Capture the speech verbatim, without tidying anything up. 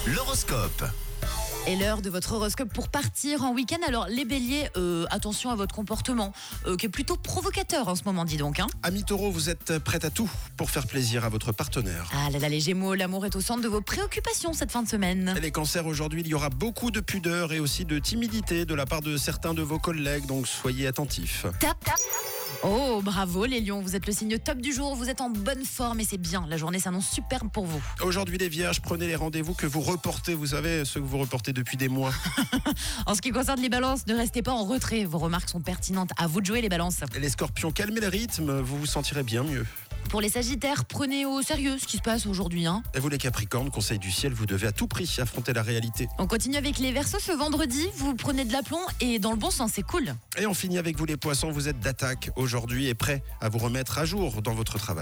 L'horoscope. Et l'heure de votre horoscope pour partir en week-end. Alors les béliers, euh, attention à votre comportement euh, qui est plutôt provocateur en ce moment, dis donc. Hein. Amis taureaux, vous êtes prêts à tout pour faire plaisir à votre partenaire. Ah là là, les gémeaux, l'amour est au centre de vos préoccupations cette fin de semaine. Et les cancers, aujourd'hui, il y aura beaucoup de pudeur et aussi de timidité de la part de certains de vos collègues, donc soyez attentifs. Tap, tap. Oh bravo les lions, vous êtes le signe top du jour, vous êtes en bonne forme et c'est bien, la journée s'annonce superbe pour vous. Aujourd'hui les vierges, prenez les rendez-vous que vous reportez, vous savez, ceux que vous reportez depuis des mois. En ce qui concerne les balances, ne restez pas en retrait, vos remarques sont pertinentes, à vous de jouer les balances. Et les scorpions, calmez le rythme, vous vous sentirez bien mieux. Pour les sagittaires, prenez au sérieux ce qui se passe aujourd'hui. Hein. Et vous les capricornes, conseil du ciel, vous devez à tout prix affronter la réalité. On continue avec les verseaux ce vendredi, vous prenez de l'aplomb et dans le bon sens, c'est cool. Et on finit avec vous les poissons, vous êtes d'attaque aujourd'hui et prêts à vous remettre à jour dans votre travail.